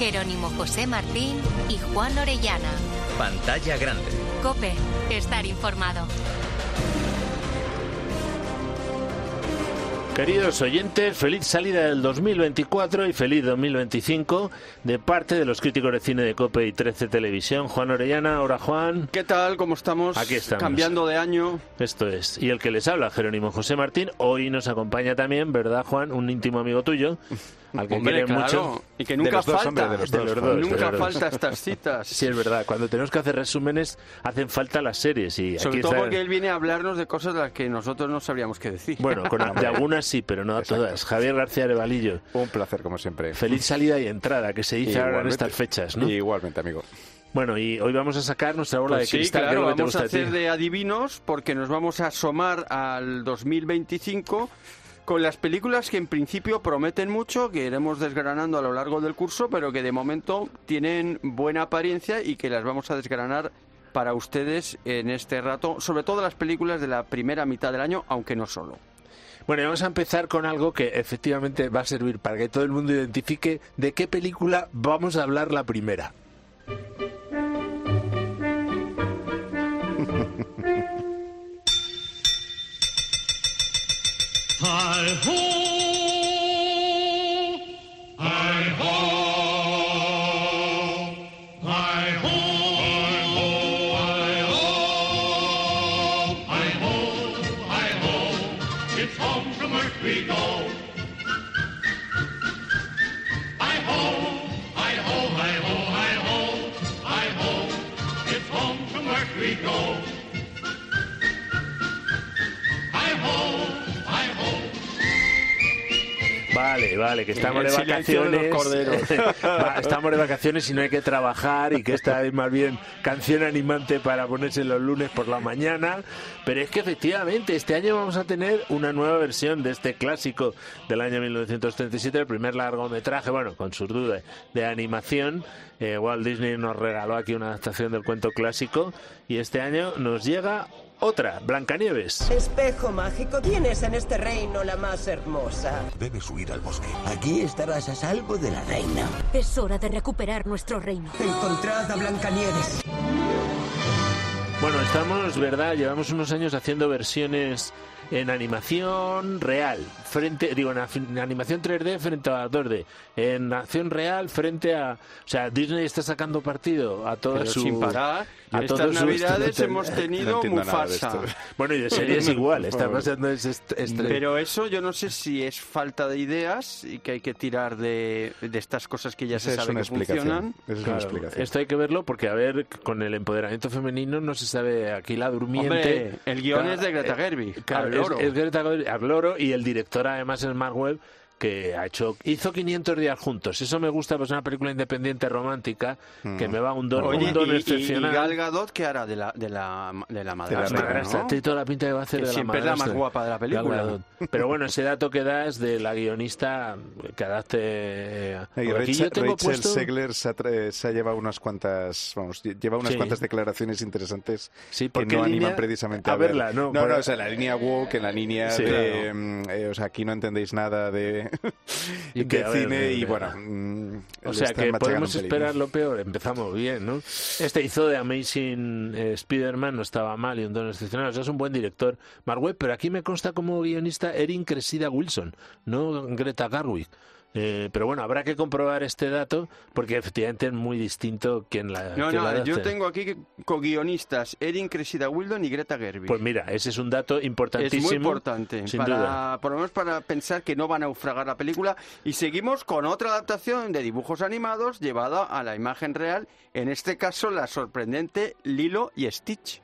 Jerónimo José Martín y Juan Orellana. Pantalla grande. COPE. Estar informado. Queridos oyentes, feliz salida del 2024 y feliz 2025 de parte de los críticos de cine de COPE y 13 Televisión. Juan Orellana, hola Juan. ¿Qué tal? ¿Cómo estamos? Aquí estamos. Cambiando de año. Esto es. Y el que les habla, Jerónimo José Martín, hoy nos acompaña también, ¿verdad Juan? Un íntimo amigo tuyo, al que quiere mucho. Y que nunca falta. Nunca dos. falta estas citas. Sí, es verdad. Cuando tenemos que hacer resúmenes, hacen falta las series. Y sobre aquí todo está... porque él viene a hablarnos de cosas de las que nosotros no sabríamos qué decir. Bueno, de algunas sí, pero no a todas. Javier García Arevalillo. Un placer, como siempre. Feliz salida y entrada, que se dice ahora en estas fechas, ¿no? Igualmente, amigo. Bueno, y hoy vamos a sacar nuestra bola de cristal. Claro, que vamos te gusta a hacer ti. de adivinos porque nos vamos a asomar al 2025 con las películas que en principio prometen mucho, que iremos desgranando a lo largo del curso, pero que de momento tienen buena apariencia y que las vamos a desgranar para ustedes en este rato, sobre todo las películas de la primera mitad del año, aunque no solo. Bueno, y vamos a empezar con algo que efectivamente va a servir para que todo el mundo identifique de qué película vamos a hablar la primera. Vale, que estamos de vacaciones. Estamos de vacaciones y no hay que trabajar y que esta es más bien canción animante para ponerse los lunes por la mañana. Pero es que efectivamente este año vamos a tener una nueva versión de este clásico del año 1937, el primer largometraje, bueno, con sus dudas, de animación. Walt Disney nos regaló aquí una adaptación del cuento clásico y este año nos llega otra, Blancanieves. Espejo mágico, ¿quién es en este reino la más hermosa? Debes huir al bosque. Aquí estarás a salvo de la reina. Es hora de recuperar nuestro reino. Encontrad a Blancanieves. Bueno, estamos, ¿verdad? Llevamos unos años haciendo versiones en animación real, en animación 3D frente a 2D, en acción real frente a... O sea, Disney está sacando partido a toda su... sin parar. A estas navidades hemos tenido Mufasa. Bueno, y de series igual, está pasando Pero eso yo no sé si es falta de ideas y que hay que tirar de estas cosas que ya se sabe que funcionan. Esa es una explicación. Esto hay que verlo porque, a ver, con el empoderamiento femenino no se sabe aquí la durmiente... Hombre, el guión es de Greta Gerwig. Es Greta Gerwig, al loro, y el director además es Mark Webb, que hizo 500 días juntos. Eso me gusta, pues es una película independiente romántica que me va un don excepcional. Y Gal Gadot, ¿qué hará de la madrastra? ¿no? Tiene toda la pinta que va a hacer que de la siempre madrastra. Es la más guapa de la película. Pero bueno, ese dato que das de la guionista que adapte... Rachel Segler se ha llevado unas cuantas, lleva unas cuantas declaraciones interesantes que no animan precisamente a verla. No, o sea, la línea woke, en la línea de... o sea, aquí no entendéis nada de cine y bueno... o sea, que podemos esperar lo peor. Empezamos bien, ¿no? Hizo de Amazing Spider-Man, no estaba mal y un don excepcional. O sea, es un buen director, Mark Webb, pero aquí me consta como guionista Erin Cressida Wilson, no Greta Gerwig. Pero bueno, habrá que comprobar este dato porque efectivamente es muy distinto quien la yo tengo aquí co-guionistas Erin Cressida Wilson y Greta Gerwig. Pues mira, ese es un dato importantísimo. Es muy importante, sin duda. Por lo menos para pensar que no va a naufragar la película. Y seguimos con otra adaptación de dibujos animados llevada a la imagen real, en este caso la sorprendente Lilo y Stitch.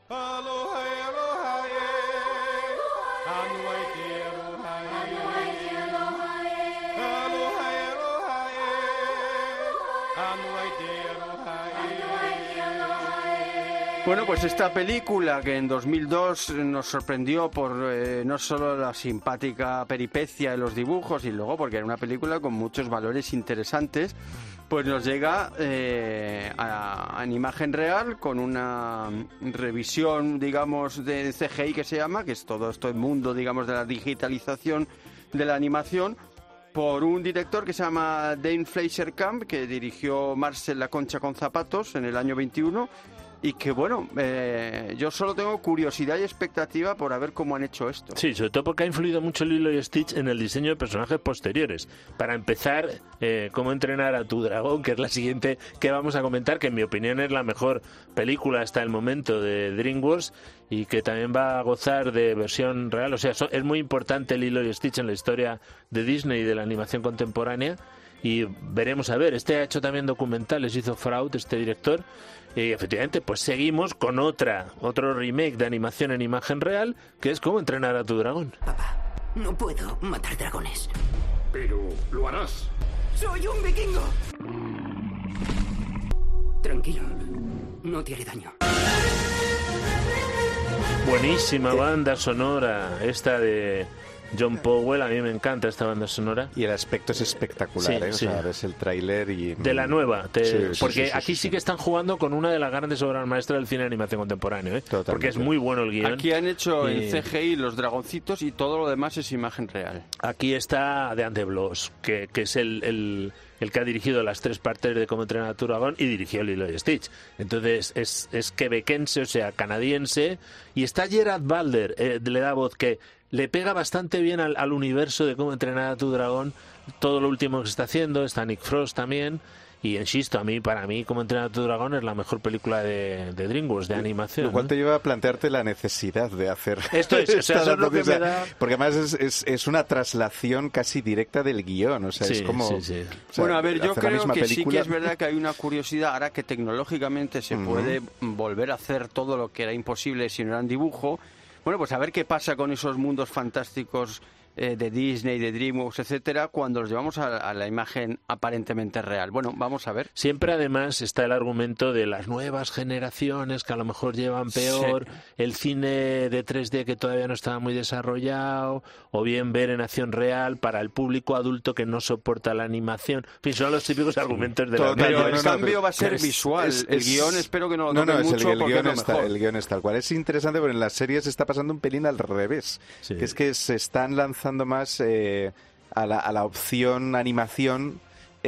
Bueno, pues esta película que en 2002 nos sorprendió por no solo la simpática peripecia de los dibujos y luego porque era una película con muchos valores interesantes, pues nos llega en imagen real con una revisión, digamos, de CGI que se llama, que es todo este mundo, digamos, de la digitalización de la animación. por un director que se llama Dane Fleischer Camp, que dirigió Marcel la concha con zapatos en el año 21, y que bueno, yo solo tengo curiosidad y expectativa por ver cómo han hecho esto. Sí, sobre todo porque ha influido mucho Lilo y Stitch en el diseño de personajes posteriores. Para empezar, Cómo entrenar a tu dragón, que es la siguiente que vamos a comentar, que en mi opinión es la mejor película hasta el momento de DreamWorks y que también va a gozar de versión real. O sea, es muy importante Lilo y Stitch en la historia de Disney y de la animación contemporánea. Y veremos a ver, ha hecho también documentales, hizo Fraud, este director, y efectivamente pues seguimos con otro remake de animación en imagen real, que es Cómo entrenar a tu dragón. Papá, no puedo matar dragones. Pero lo harás. ¡Soy un vikingo! Tranquilo, no te haré daño. Buenísima banda sonora esta de John Powell, a mí me encanta esta banda sonora. Y el aspecto es espectacular, sí, O sea, ves el tráiler y... De la nueva, porque aquí sí que están jugando con una de las grandes obras maestras del cine de animación contemporáneo, porque es muy bueno el guión. Aquí han hecho en CGI los dragoncitos y todo lo demás es imagen real. Aquí está Dean DeBlois, que es el que ha dirigido las 3 partes de Cómo entrenar a tu dragón y dirigió Lilo y Stitch. Entonces es quebequense, o sea, canadiense, y está Gerard Butler, le da voz, que le pega bastante bien al universo de Cómo entrenar a tu dragón, todo lo último que se está haciendo. Está Nick Frost también, y insisto, para mí Cómo entrenar a tu dragón es la mejor película de DreamWorks de animación. Lo cual te lleva a plantearte la necesidad de hacer esto es, o sea, eso es lo que me da... Porque además es una traslación casi directa del guión, o sea, es como... Sí. O sea, bueno, a ver, yo creo que sí que es verdad que hay una curiosidad, ahora que tecnológicamente se puede volver a hacer todo lo que era imposible si no era en dibujo. Bueno, pues a ver qué pasa con esos mundos fantásticos de Disney, de DreamWorks, etcétera, cuando los llevamos a la imagen aparentemente real. Bueno, vamos a ver. Siempre además está el argumento de las nuevas generaciones que a lo mejor llevan peor, el cine de 3D que todavía no estaba muy desarrollado, o bien ver en acción real para el público adulto que no soporta la animación. En fin, son los típicos argumentos de la... Pero el cambio va a ser visual. El guión espero que no lo toque mucho porque es lo mejor. El guión es tal cual. Es interesante porque en las series está pasando un pelín al revés. Que es que se están lanzando más a la opción animación,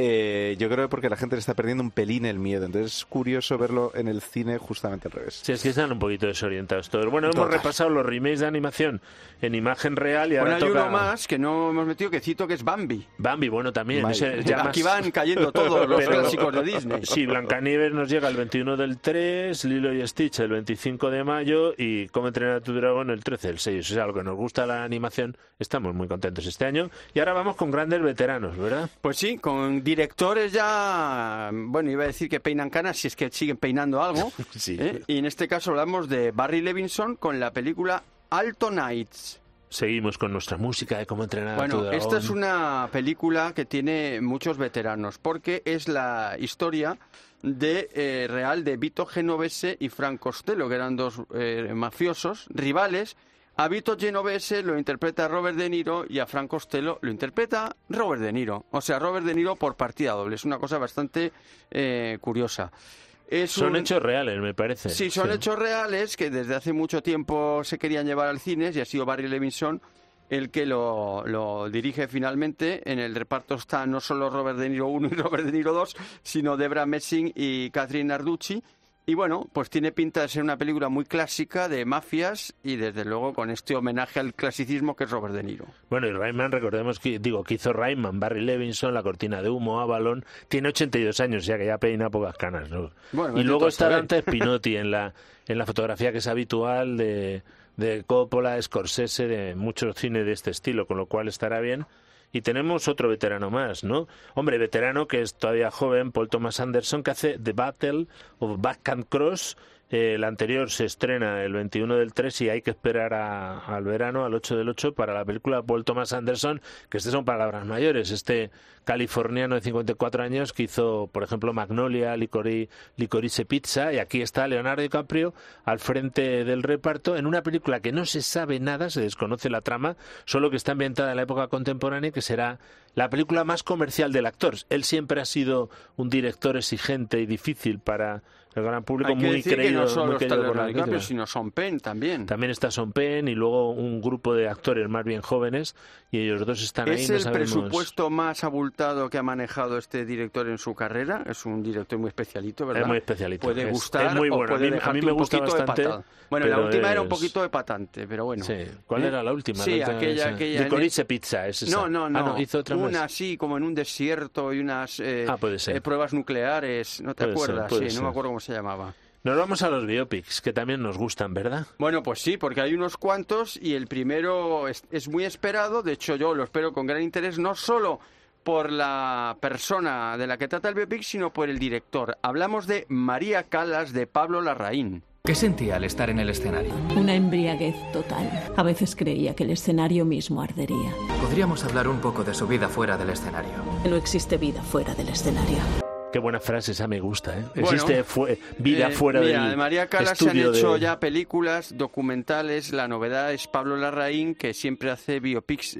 yo creo que porque la gente le está perdiendo un pelín el miedo. Entonces es curioso verlo en el cine justamente al revés. Sí, es que están un poquito desorientados todos. Bueno, hemos repasado los remakes de animación en imagen real y ahora hay uno más que no hemos metido, que cito, que es Bambi. Bambi, bueno, también. Aquí van cayendo todos los clásicos de Disney. Sí, Blancanieves nos llega el 21 del 3, Lilo y Stitch el 25 de mayo y Cómo entrenar a tu dragón el 13 del 6. O sea, lo que nos gusta la animación, estamos muy contentos este año. Y ahora vamos con grandes veteranos, ¿verdad? Pues sí, con directores ya, bueno, iba a decir que peinan canas, si es que siguen peinando algo. Sí. Y en este caso hablamos de Barry Levinson con la película Alto Nights. Seguimos con nuestra música de Cómo entrenar a tu dragón. Esta es una película que tiene muchos veteranos, porque es la historia real de Vito Genovese y Frank Costello, que eran dos mafiosos rivales. A Vito Genovese lo interpreta Robert De Niro y a Frank Costello lo interpreta Robert De Niro. O sea, Robert De Niro por partida doble. Es una cosa bastante curiosa. Son hechos reales, me parece. Sí, son hechos reales que desde hace mucho tiempo se querían llevar al cine y ha sido Barry Levinson el que lo dirige finalmente. En el reparto está no solo Robert De Niro 1 y Robert De Niro 2, sino Debra Messing y Catherine Narducci. Y bueno, pues tiene pinta de ser una película muy clásica de mafias y desde luego con este homenaje al clasicismo que es Robert De Niro. Bueno, y Rayman, recordemos que hizo Rayman, Barry Levinson, La cortina de humo, Avalon, tiene 82 años, ya que ya peina pocas canas, ¿no? Bueno, y luego está Dante Spinotti en la fotografía que es habitual de Coppola, Scorsese, de muchos cines de este estilo, con lo cual estará bien. Y tenemos otro veterano más, ¿no? Hombre, veterano que es todavía joven, Paul Thomas Anderson, que hace The Battle of Backhand Cross. El anterior se estrena el 21 del 3 y hay que esperar al verano, al 8 del 8, para la película de Paul Thomas Anderson, que son palabras mayores. Este californiano de 54 años que hizo, por ejemplo, Magnolia, Licorice Pizza, y aquí está Leonardo DiCaprio al frente del reparto en una película que no se sabe nada, se desconoce la trama, solo que está ambientada en la época contemporánea, que será la película más comercial del actor. Él siempre ha sido un director exigente y difícil para el gran público, muy creído. Que no solo está Leonardo DiCaprio, sino Sean Penn también. También está Sean Penn y luego un grupo de actores más bien jóvenes y ellos dos están ahí. ¿Es el presupuesto más abultado que ha manejado este director en su carrera? Es un director muy especialito, ¿verdad? Es muy especialito. Puede gustar, es muy bueno. A mí me gusta bastante. Bueno, la última era un poquito epatante, pero bueno. Sí. ¿Cuál era la última? Sí, aquella Licorice Pizza, es esa. No. Hizo otra más. Una así, como en un desierto y unas pruebas nucleares, ¿no te acuerdas? Sí, no me acuerdo cómo se llamaba. Nos vamos a los biopics, que también nos gustan, ¿verdad? Bueno, pues sí, porque hay unos cuantos y el primero es muy esperado. De hecho, yo lo espero con gran interés, no solo por la persona de la que trata el biopic, sino por el director. Hablamos de María Callas, de Pablo Larraín. ¿Qué sentía al estar en el escenario? Una embriaguez total. A veces creía que el escenario mismo ardería. Podríamos hablar un poco de su vida fuera del escenario. No existe vida fuera del escenario. Qué buena frase, esa me gusta, ¿eh? Existe vida fuera del estudio. De María Callas se han hecho ya películas, documentales. La novedad es Pablo Larraín, que siempre hace biopics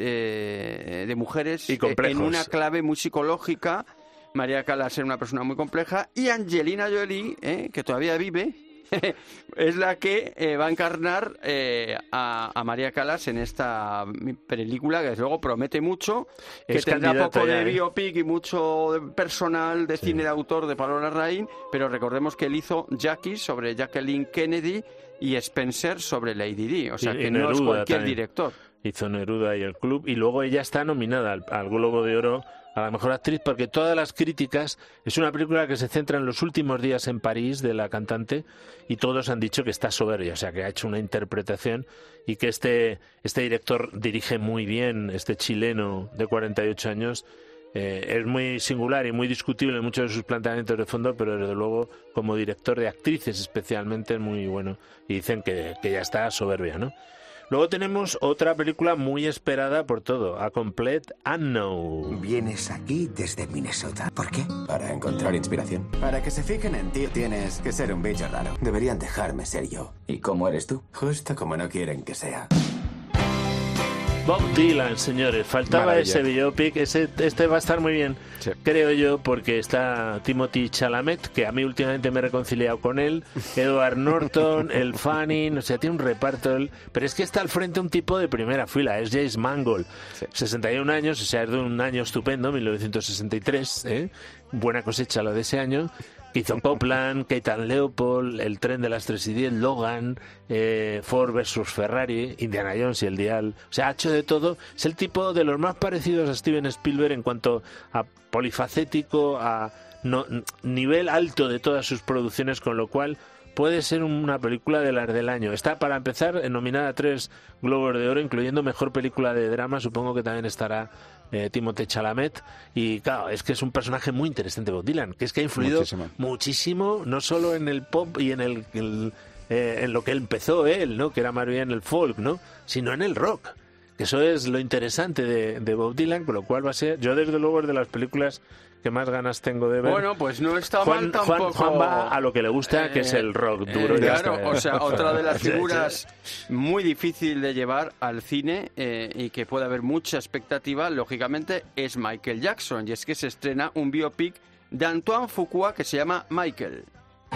de mujeres y en una clave muy psicológica. María Callas era una persona muy compleja. Y Angelina Jolie, que todavía vive, es la que va a encarnar a María Callas en esta película, que desde luego promete mucho, que tendrá poco de biopic y mucho personal de cine de autor de Pablo Larraín, pero recordemos que él hizo Jackie sobre Jacqueline Kennedy y Spencer sobre Lady Di, o sea que no es cualquier director. Hizo Neruda y El Club, y luego ella está nominada al Globo de Oro a la mejor actriz, porque todas las críticas, es una película que se centra en los últimos días en París de la cantante, y todos han dicho que está soberbia, o sea que ha hecho una interpretación, y que este director dirige muy bien, este chileno de 48 años, es muy singular y muy discutible en muchos de sus planteamientos de fondo, pero desde luego como director de actrices especialmente es muy bueno, y dicen que ya está soberbia, ¿no? Luego tenemos otra película muy esperada por todo, A Complete Unknown. Vienes aquí desde Minnesota. ¿Por qué? Para encontrar inspiración. Para que se fijen en ti tienes que ser un bicho raro. Deberían dejarme ser yo. ¿Y cómo eres tú? Justo como no quieren que sea. Bob Dylan, señores, faltaba Maravilla. Ese biopic, este va a estar muy bien, sí. Creo yo, porque está Timothy Chalamet, que a mí últimamente me he reconciliado con él, Edward Norton, el Fanning, o sea, tiene un reparto, pero es que está al frente un tipo de primera fila, es James Mangold, sí. 61 años, o sea, es de un año estupendo, 1963, buena cosecha lo de ese año. Hizo Copland, Keitan Leopold, El tren de las 3:10, Logan, Ford versus Ferrari, Indiana Jones y El Dial. O sea, ha hecho de todo. Es el tipo de los más parecidos a Steven Spielberg en cuanto a polifacético, a nivel alto de todas sus producciones, con lo cual puede ser una película de las del año. Está, para empezar, nominada a 3 Globos de Oro, incluyendo Mejor Película de Drama. Supongo que también estará Timothée Chalamet, y claro, es que es un personaje muy interesante, Bob Dylan, que es que ha influido muchísimo, no solo en el pop y en lo que empezó él, ¿no? Que era más bien el folk, ¿no? Sino en el rock, que eso es lo interesante de Bob Dylan, con lo cual va a ser, yo desde luego es de las películas que más ganas tengo de ver. Bueno, pues no está mal tampoco. Juan va a lo que le gusta, que es el rock duro. Claro, o sea, otra de las figuras muy difícil de llevar al cine y que puede haber mucha expectativa, lógicamente, es Michael Jackson. Y es que se estrena un biopic de Antoine Fuqua que se llama Michael.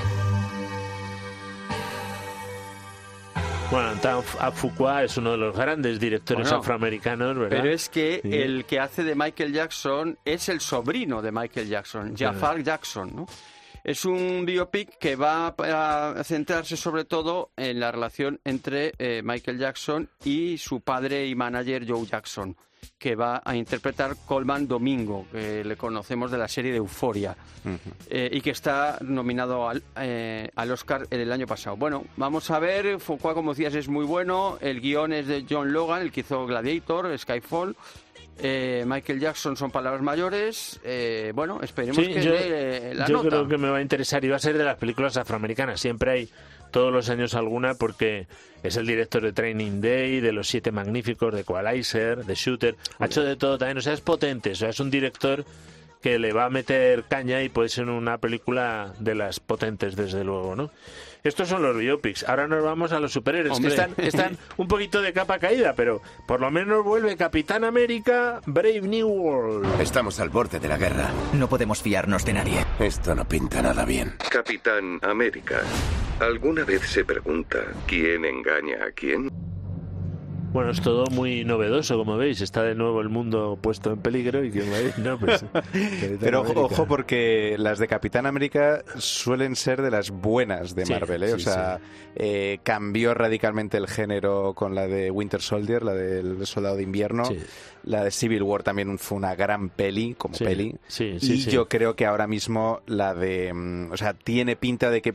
Bueno, Antoine Fuqua es uno de los grandes directores afroamericanos, ¿verdad? Pero es que el que hace de Michael Jackson es el sobrino de Michael Jackson, Jafar Jackson, ¿no? Es un biopic que va a centrarse sobre todo en la relación entre Michael Jackson y su padre y manager Joe Jackson, que va a interpretar Colman Domingo, que le conocemos de la serie de Euphoria, y que está nominado al Oscar el año pasado. Bueno, vamos a ver, Fuqua, como decías, es muy bueno, el guión es de John Logan, el que hizo Gladiator, Skyfall. Michael Jackson son palabras mayores. Bueno, esperemos que dé la nota. Yo creo que me va a interesar, y va a ser de las películas afroamericanas. Siempre hay todos los años alguna, porque es el director de Training Day, de Los Siete Magníficos, de Equalizer, de Shooter. Ha hecho de todo también, o sea, es potente, o sea, es un director que le va a meter caña y puede ser una película de las potentes, desde luego, ¿no? Estos son los biopics. Ahora nos vamos a los superhéroes, que están un poquito de capa caída, pero por lo menos vuelve Capitán América, Brave New World. Estamos al borde de la guerra. No podemos fiarnos de nadie. Esto no pinta nada bien. Capitán América, ¿alguna vez se pregunta quién engaña a quién? Bueno, es todo muy novedoso, como veis. Está de nuevo el mundo puesto en peligro y ¿quién va a ir? No, pues, pero ojo, porque las de Capitán América suelen ser de las buenas de Marvel, ¿eh? Cambió radicalmente el género con la de Winter Soldier, la del Soldado de Invierno. Sí. La de Civil War también fue una gran peli, yo creo que ahora mismo la de... tiene pinta de que...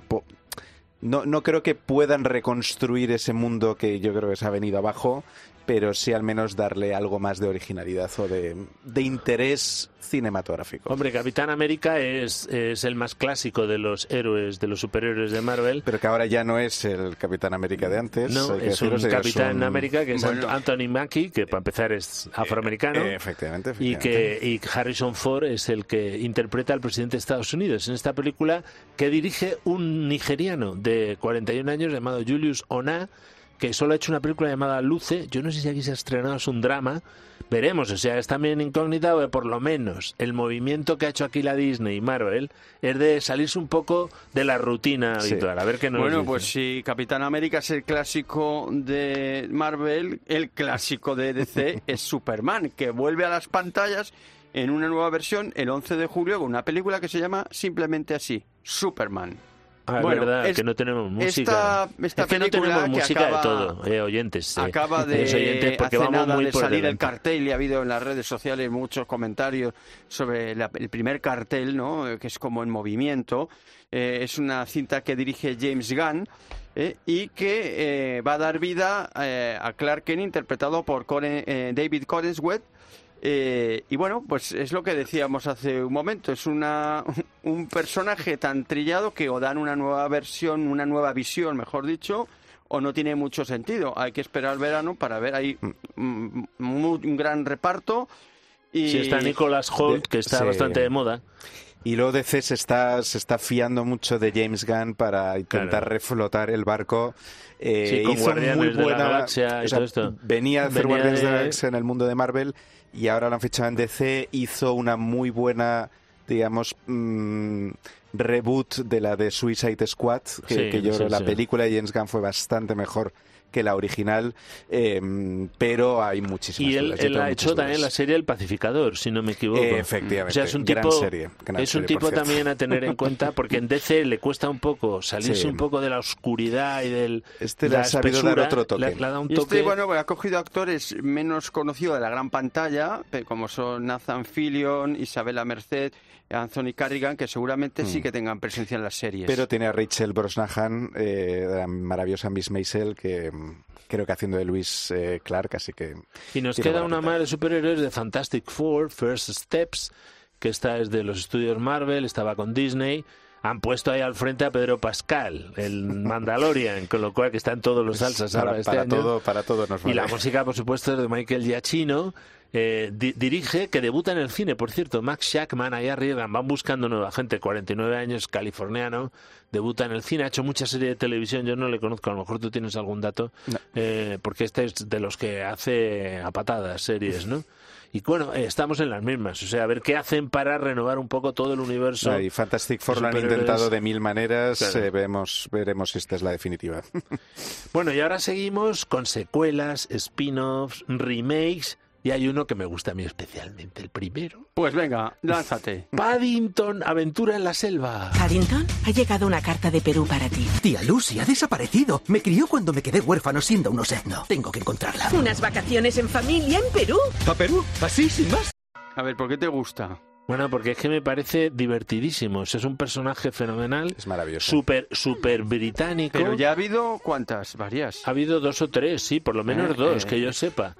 No creo que puedan reconstruir ese mundo que yo creo que se ha venido abajo, pero sí al menos darle algo más de originalidad o de interés cinematográfico. Hombre, Capitán América es el más clásico de los héroes, de los superhéroes de Marvel. Pero que ahora ya no es el Capitán América de antes. No, es un Capitán América que es Anthony Mackie, que para empezar es afroamericano. Efectivamente. Y Harrison Ford es el que interpreta al presidente de Estados Unidos en esta película, que dirige un nigeriano de 41 años llamado Julius Onah, que solo ha hecho una película llamada Luce. Yo no sé si aquí se ha estrenado, es un drama. Veremos, es también incógnita, porque por lo menos el movimiento que ha hecho aquí la Disney y Marvel es de salirse un poco de la rutina habitual. A ver qué nos dice. Pues si Capitán América es el clásico de Marvel, el clásico de DC es Superman, que vuelve a las pantallas en una nueva versión el 11 de julio con una película que se llama simplemente así, Superman. Es verdad, que no tenemos música. Esta es que no tenemos música de todo, oyentes. Acaba de oyentes, porque hace vamos nada muy de salir el cartel, y ha habido en las redes sociales muchos comentarios sobre el primer cartel, ¿no? Que es como en movimiento. Es una cinta que dirige James Gunn y que va a dar vida a Clark Kent, interpretado por David Corenswet. Y bueno, pues es lo que decíamos hace un momento, es un personaje tan trillado que o dan una nueva versión, una nueva visión, mejor dicho, o no tiene mucho sentido. Hay que esperar el verano para ver ahí un gran reparto. Y sí, está Nicholas Hoult, que está bastante de moda. Y luego DC se está fiando mucho de James Gunn para intentar reflotar el barco. Con hizo Guardianes muy buena, de la Galaxia y todo esto. Venía a hacer Guardianes de la Galaxia en el mundo de Marvel y ahora lo han fichado en DC. Hizo una muy buena, digamos, reboot de la de Suicide Squad, que yo creo la película de James Gunn fue bastante mejor que la original, pero hay muchísimas. Y él ha hecho también la serie El Pacificador, si no me equivoco. Efectivamente, o sea, es un gran tipo, serie, es un tipo también a tener en cuenta, porque en DC le cuesta un poco salirse un poco de la oscuridad y del le ha sabido dar otro toque. Le ha dado un toque. Ha cogido actores menos conocidos de la gran pantalla, como son Nathan Fillion, Isabella Merced, Anthony Carrigan, que seguramente sí que tengan presencia en las series. Pero tiene a Rachel Brosnahan, la maravillosa Miss Maisel, que creo que haciendo de Luis Clark, así que... Y nos queda una más de superhéroes de Fantastic Four, First Steps, que esta es de los estudios Marvel, estaba con Disney. Han puesto ahí al frente a Pedro Pascal, el Mandalorian, con lo cual que están todos los salsas ahora este año. Para todo nos vale. Y la música, por supuesto, es de Michael Giacchino. Dirige, que debuta en el cine, por cierto, Max Shackman. Ahí arriesgan, van buscando nueva gente, 49 años, californiano, debuta en el cine, ha hecho mucha serie de televisión, yo no le conozco, a lo mejor tú tienes algún dato, no. Porque este es de los que hace a patadas series, ¿no? Y bueno, estamos en las mismas, o sea, a ver qué hacen para renovar un poco todo el universo. Y Fantastic Four lo han intentado de mil maneras, claro. Veremos si esta es la definitiva. Bueno, y ahora seguimos con secuelas, spin-offs, remakes. Y hay uno que me gusta a mí especialmente, el primero. Pues venga, lánzate. Paddington, aventura en la selva. Paddington, ha llegado una carta de Perú para ti. Tía Lucy ha desaparecido. Me crió cuando me quedé huérfano siendo un osegno. Tengo que encontrarla. Unas vacaciones en familia en Perú. ¿A Perú? ¿Así, sin más? A ver, ¿por qué te gusta? Bueno, porque es que me parece divertidísimo. Es un personaje fenomenal. Es maravilloso. Súper británico. Pero ya ha habido, ¿cuántas? ¿Varias? Ha habido 2 o 3, sí, por lo menos 2, que yo sepa.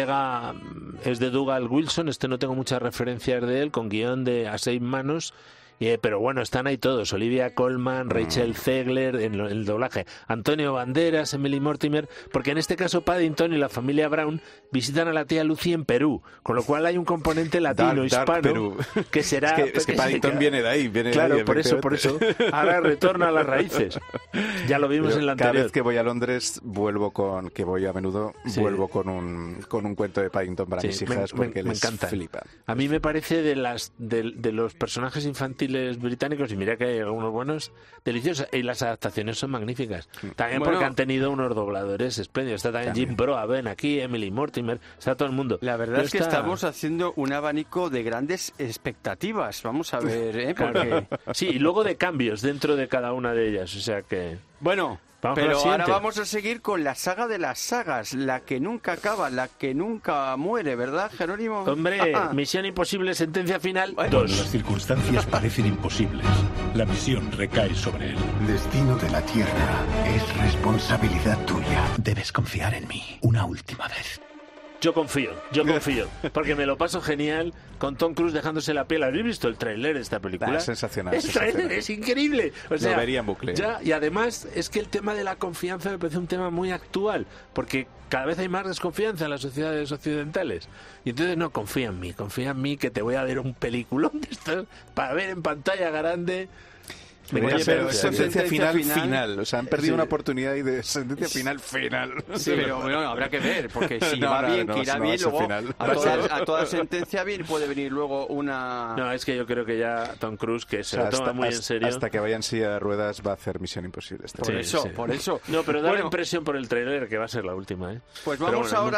Es de Dougal Wilson, no tengo muchas referencias de él, con guión de A 6 manos, Pero bueno, están ahí todos. Olivia Colman, Rachel Zegler en el doblaje, Antonio Banderas, Emily Mortimer, porque en este caso Paddington y la familia Brown visitan a la tía Lucy en Perú, con lo cual hay un componente latino, hispano, Perú. Que será... Es que Paddington viene de ahí. Claro, por eso. Ahora retorna a las raíces. Ya lo vimos en la anterior. Cada vez que voy a Londres, que voy a menudo, vuelvo con un cuento de Paddington para mis hijas, porque les flipa. A mí me parece de los personajes infantiles británicos, y mira que hay algunos buenos, deliciosos, y las adaptaciones son magníficas. También porque han tenido unos dobladores espléndidos. Está también Jim Broadbent aquí, Emily Mortimer, está todo el mundo. La verdad es que estamos haciendo un abanico de grandes expectativas. Vamos a ver, porque... Sí, y luego de cambios dentro de cada una de ellas, o sea que... Bueno... Pero ahora vamos a seguir con la saga de las sagas, la que nunca acaba, la que nunca muere, ¿verdad, Jerónimo? Hombre, Misión Imposible, sentencia final 2. Cuando las circunstancias parecen imposibles, la misión recae sobre él. Destino de la Tierra es responsabilidad tuya. Debes confiar en mí una última vez. Yo confío, porque me lo paso genial con Tom Cruise dejándose la piel. ¿Habéis visto el tráiler de esta película? Es sensacional. El tráiler es increíble. O sea, lo vería en bucle. Y además es que el tema de la confianza me parece un tema muy actual, porque cada vez hay más desconfianza en las sociedades occidentales. Y entonces, no, confía en mí, que te voy a ver un peliculón de estos para ver en pantalla grande. Pero sentencia final. O sea, han perdido una oportunidad de sentencia final. Sí, pero bueno, habrá que ver, porque si va bien, que irá bien, luego a toda sentencia bien puede venir luego una... No, es que yo creo que ya Tom Cruise, que se lo toma muy en serio... Hasta que vaya en silla de ruedas va a hacer Misión Imposible. Por eso. No, pero da la impresión por el trailer que va a ser la última, ¿eh? Pues vamos ahora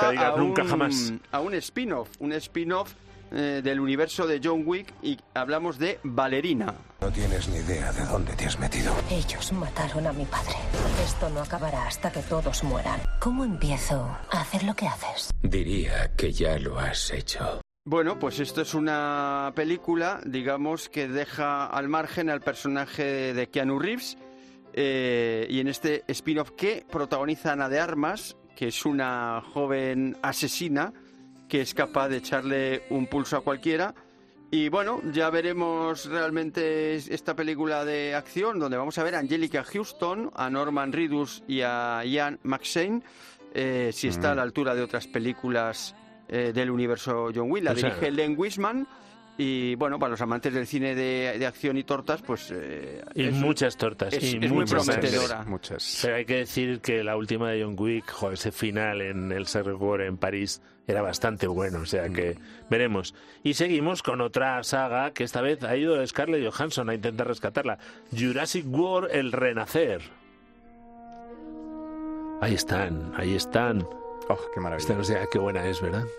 a un spin-off. Un spin-off del universo de John Wick, y hablamos de Ballerina. No tienes ni idea de dónde te has metido. Ellos mataron a mi padre. Esto no acabará hasta que todos mueran. ¿Cómo empiezo a hacer lo que haces? Diría que ya lo has hecho. Bueno, pues esto es una película, digamos, que deja al margen al personaje de Keanu Reeves, y en este spin-off que protagoniza Ana de Armas, que es una joven asesina que es capaz de echarle un pulso a cualquiera. Y bueno, ya veremos realmente esta película de acción, donde vamos a ver a Anjelica Huston, a Norman Reedus y a Ian McShane, si está a la altura de otras películas del universo John Wick. La dirige Len Wiseman. Y bueno, para los amantes del cine de acción y tortas, pues... muchas tortas. Es muy prometedora. Muchas. Pero hay que decir que la última de John Wick, ese final en el Sacré Coeur en París, era bastante bueno, o sea que veremos. Y seguimos con otra saga que esta vez ha ido Scarlett Johansson a intentar rescatarla. Jurassic World, El Renacer. Ahí están. Oh, qué maravilla. O sea, qué buena es, ¿verdad?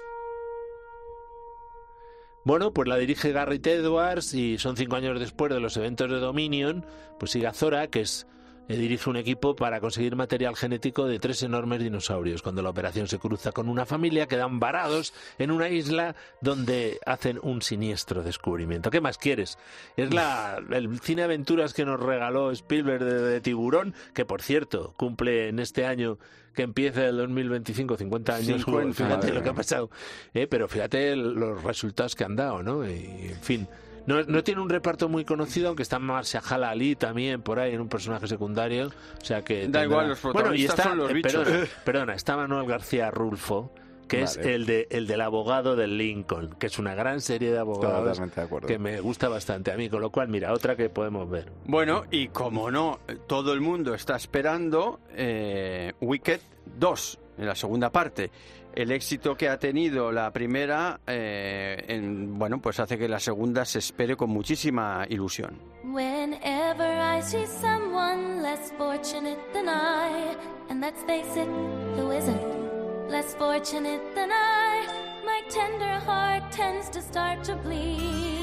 Bueno, pues la dirige Garrett Edwards y son 5 años después de los eventos de Dominion, pues sigue Zora, que dirige un equipo para conseguir material genético de 3 enormes dinosaurios. Cuando la operación se cruza con una familia, quedan varados en una isla donde hacen un siniestro descubrimiento. ¿Qué más quieres? Es el cine aventuras que nos regaló Spielberg de Tiburón, que por cierto cumple en este año que empieza el 2025, 50 años. Fíjate lo que ha pasado. Pero fíjate los resultados que han dado, ¿no? Y, en fin... No tiene un reparto muy conocido, aunque está Mahershala Ali también por ahí en un personaje secundario, o sea que... Da igual, los protagonistas son los bichos. Perdona, está Manuel García Rulfo, que es el del abogado del Lincoln, que es una gran serie de abogados que me gusta bastante a mí, con lo cual, mira, otra que podemos ver. Bueno, y como no, todo el mundo está esperando Wicked 2, en la segunda parte. El éxito que ha tenido la primera, bueno, pues hace que la segunda se espere con muchísima ilusión. Whenever I see someone less fortunate than I, and let's face it, who isn't less fortunate than I, my tender heart tends to start to bleed.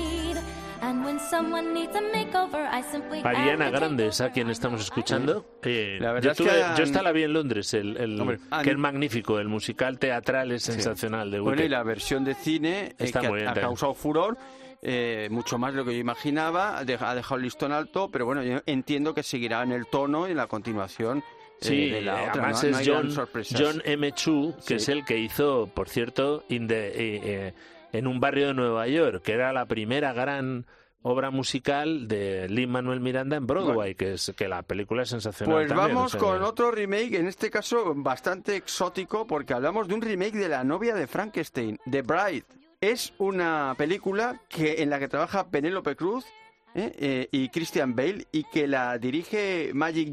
Ariana Grande es a quien estamos escuchando. La verdad yo esta la vi en Londres, que es magnífico, el musical teatral es sensacional de Wicked. Bueno, y la versión de cine ha causado furor, mucho más de lo que yo imaginaba, ha dejado el listón alto, pero bueno, yo entiendo que seguirá en el tono y en la continuación. Sí, de la otra, además es John M. Chu, que es el que hizo, por cierto, en un barrio de Nueva York, que era la primera gran obra musical de Lin-Manuel Miranda en Broadway, que la película es sensacional. Pues también, vamos con otro remake, en este caso bastante exótico, porque hablamos de un remake de La novia de Frankenstein, The Bride. Es una película en la que trabaja Penélope Cruz y Christian Bale, y que la dirige Maggie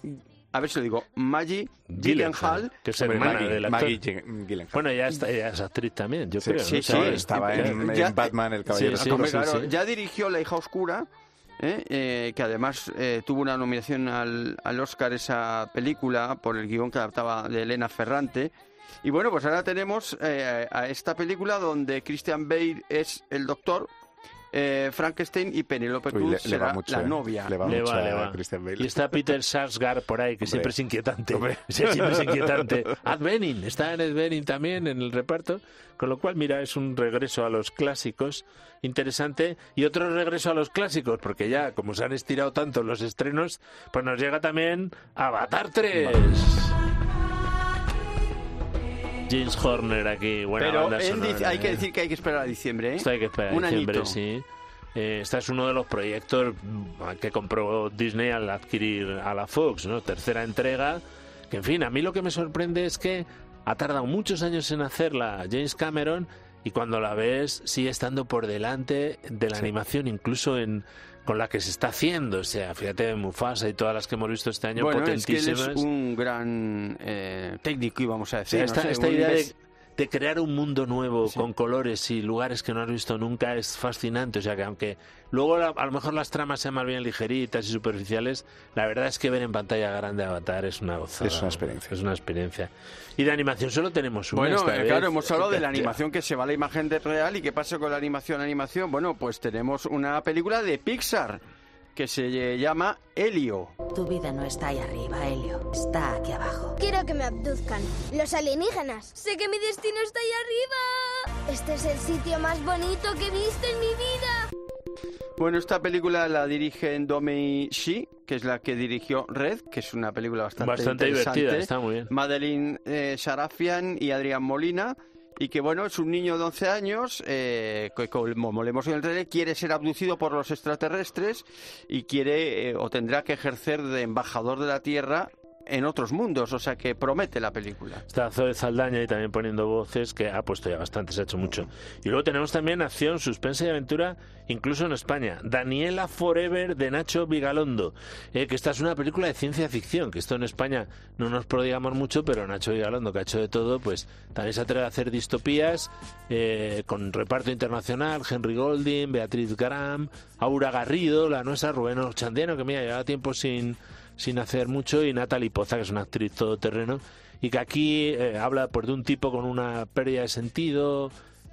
Gyllenhaal, que es hermana del actor. Maggie Gyllenhaal. Bueno, ella es actriz también, yo creo. Sí, estaba en Batman, el Caballero Oscuro. Ya dirigió La hija oscura, que además tuvo una nominación al Oscar esa película por el guión que adaptaba de Elena Ferrante. Y bueno, pues ahora tenemos a esta película donde Christian Bale es el doctor, Frankenstein, y Penélope Cruz será la novia. Le va a Christian Bale. Y está Peter Sarsgaard por ahí, que siempre es inquietante. Siempre es inquietante. Ed Bening, está Ed Bening también en el reparto. Con lo cual, mira, es un regreso a los clásicos interesante. Y otro regreso a los clásicos, porque ya, como se han estirado tanto los estrenos, pues nos llega también Avatar 3. James Horner aquí, buena banda sonora. Hay que decir que hay que esperar a diciembre, ¿eh? Esto hay que esperar a diciembre, sí. Este es uno de los proyectos que compró Disney al adquirir a la Fox, ¿no? Tercera entrega, que en fin, a mí lo que me sorprende es que ha tardado muchos años en hacerla James Cameron, y cuando la ves sigue estando por delante de la animación, incluso con la que se está haciendo. O sea, fíjate, Mufasa y todas las que hemos visto este año, potentísimas. Es que él es un gran técnico, íbamos a decir. Esta idea de crear un mundo nuevo con colores y lugares que no has visto nunca es fascinante. O sea, que aunque luego a lo mejor las tramas sean más bien ligeritas y superficiales, la verdad es que ver en pantalla grande Avatar es una gozada. Es una experiencia. Es una experiencia. Y de animación solo tenemos una. Bueno, claro, hemos hablado de la animación, que se va a la imagen real. ¿Y qué pasa con la animación? Bueno, pues tenemos una película de Pixar que se llama Helio. Tu vida no está ahí arriba, Helio. Está aquí abajo. Quiero que me abduzcan. Los alienígenas. Sé que mi destino está ahí arriba. Este es el sitio más bonito que he visto en mi vida. Bueno, esta película la dirige Domee Shi, que es la que dirigió Red, que es una película bastante divertida, está muy bien. Madeline Sarafian y Adrián Molina. Y que, bueno, es un niño de 11 años que, como leemos en el trailer, quiere ser abducido por los extraterrestres y quiere o tendrá que ejercer de embajador de la Tierra en otros mundos, o sea que promete la película. Está Zoe Saldaña y también poniendo voces, que ha puesto ya bastante, se ha hecho mucho. Y luego tenemos también acción, suspense y aventura, incluso en España. Daniela Forever, de Nacho Vigalondo, que esta es una película de ciencia ficción, que esto en España no nos prodigamos mucho, pero Nacho Vigalondo, que ha hecho de todo, pues también se atreve a hacer distopías con reparto internacional: Henry Golding, Beatriz Graham, Aura Garrido, la nuestra, Rubén Orchandiano, que mira, lleva tiempo sin hacer mucho, y Natalie Poza, que es una actriz todoterreno, y que aquí habla pues de un tipo con una pérdida de sentido,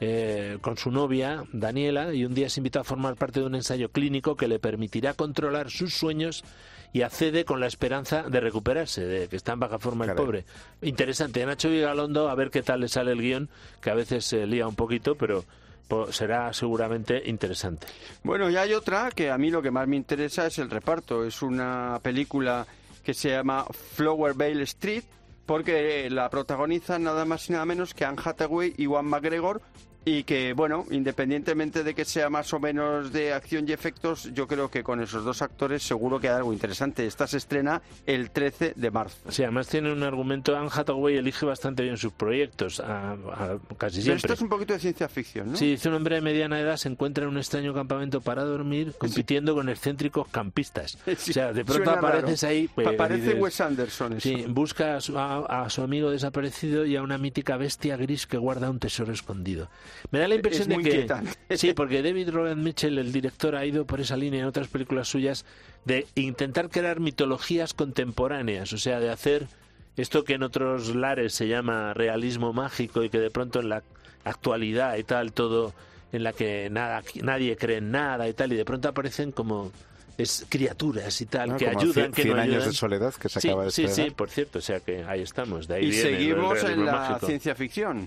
con su novia, Daniela, y un día se invita a formar parte de un ensayo clínico que le permitirá controlar sus sueños, y accede con la esperanza de recuperarse, de que está en baja forma el pobre. Interesante. Nacho Vigalondo, a ver qué tal le sale el guión, que a veces se lía un poquito, pero será seguramente interesante. Bueno, y hay otra que a mí lo que más me interesa es el reparto. Es una película que se llama Flowerbale Street, porque la protagonizan nada más y nada menos que Anne Hathaway y Ewan McGregor, y que, bueno, independientemente de que sea más o menos de acción y efectos, yo creo que con esos dos actores seguro que hay algo interesante. Esta se estrena el 13 de marzo. Sí, además tiene un argumento. Anne Hathaway elige bastante bien sus proyectos, casi siempre. Pero esto es un poquito de ciencia ficción, ¿no? Sí, dice: un hombre de mediana edad se encuentra en un extraño campamento para dormir, compitiendo con excéntricos campistas. Sí, o sea, de pronto apareces raro. Ahí... Parece dices, Wes Anderson eso. Sí, busca a su amigo desaparecido y a una mítica bestia gris que guarda un tesoro escondido. Me da la impresión de que... inquietante. Sí, porque David Robert Mitchell, el director, ha ido por esa línea en otras películas suyas de intentar crear mitologías contemporáneas, o sea, de hacer esto que en otros lares se llama realismo mágico, y que de pronto en la actualidad y tal, todo en la que nadie cree en nada y tal, y de pronto aparecen como criaturas y tal, que ayudan, que no ayudan. 100 años de soledad, que se acaba de estrenar. Sí, por cierto, o sea que ahí estamos. De ahí y seguimos en la mágico. Ciencia ficción.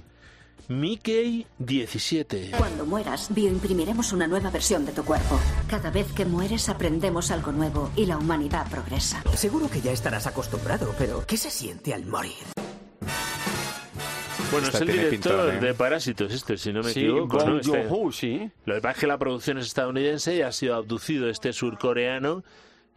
Mickey 17. Cuando mueras, bioimprimiremos una nueva versión de tu cuerpo. Cada vez que mueres aprendemos algo nuevo y la humanidad progresa. Seguro que ya estarás acostumbrado, pero ¿qué se siente al morir? Bueno, es el director de Parásitos, si no me equivoco. Bong Joon-ho, sí. Lo que pasa es que la producción es estadounidense y ha sido abducido surcoreano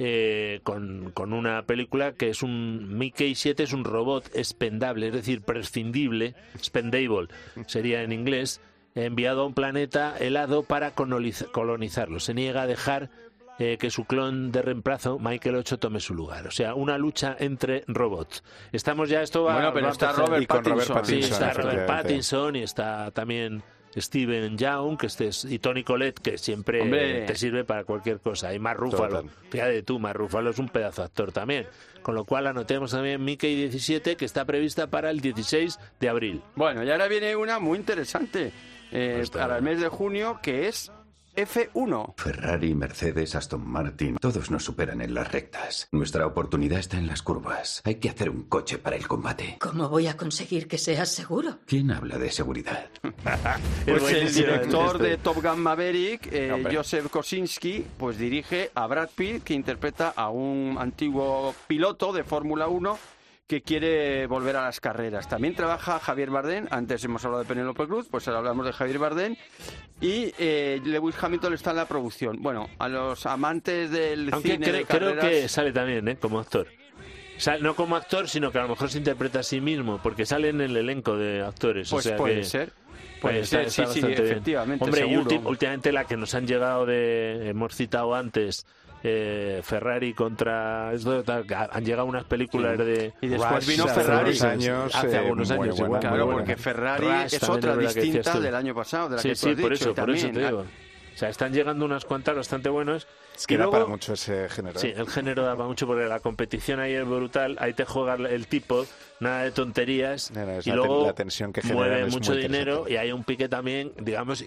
con una película que es un Mickey 7, es un robot expendable, es decir, prescindible, expendable sería en inglés, enviado a un planeta helado para colonizarlo. Se niega a dejar que su clon de reemplazo, Michael 8, tome su lugar. O sea, una lucha entre robots. Estamos ya, esto va... Bueno, pero está Robert Pattinson. Sí, está Robert Pattinson y está también Steven Yeun, y Toni Collette, que siempre te sirve para cualquier cosa. Y Mark Ruffalo. Fíjate tú, Mark Ruffalo es un pedazo de actor también. Con lo cual anotemos también Mickey 17, que está prevista para el 16 de abril. Bueno, y ahora viene una muy interesante para el mes de junio, que es F1. Ferrari, Mercedes, Aston Martin, todos nos superan en las rectas. Nuestra oportunidad está en las curvas. Hay que hacer un coche para el combate. ¿Cómo voy a conseguir que seas seguro? ¿Quién habla de seguridad? Pues el director de Top Gun Maverick, Joseph Kosinski, pues dirige a Brad Pitt, que interpreta a un antiguo piloto de Fórmula 1 que quiere volver a las carreras. También trabaja Javier Bardem, antes hemos hablado de Penélope Cruz, pues ahora hablamos de Javier Bardem, y Lewis Hamilton está en la producción. Bueno, a los amantes del cine de carreras... Creo que sale también, como actor. No como actor, sino que a lo mejor se interpreta a sí mismo, porque sale en el elenco de actores. Pues o sea puede ser. Puede ser, sí, efectivamente. Hombre, seguro. Y últimamente la que nos han llegado hemos citado antes... Ferrari contra han llegado unas películas de y después vino Ferrari hace algunos años igual, claro, porque Ferrari Rush es otra distinta del año pasado, de la que tú has dicho, por eso te digo. O sea, están llegando unas cuantas bastante buenas. Es que da para mucho ese género. Sí, el género da para mucho porque la competición ahí es brutal. Ahí te juega el tipo, nada de tonterías. Y luego la tensión que mueve mucho dinero y hay un pique también, digamos,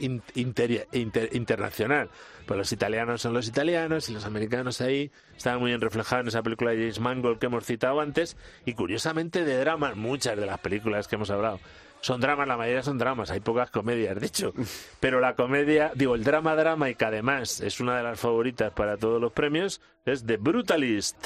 internacional. Pues los italianos son los italianos y los americanos ahí estaban muy bien reflejados en esa película de James Mangold que hemos citado antes. Y curiosamente de dramas, muchas de las películas que hemos hablado son dramas, la mayoría son dramas, hay pocas comedias, de hecho. Pero la comedia, el drama, y que además es una de las favoritas para todos los premios, es The Brutalist.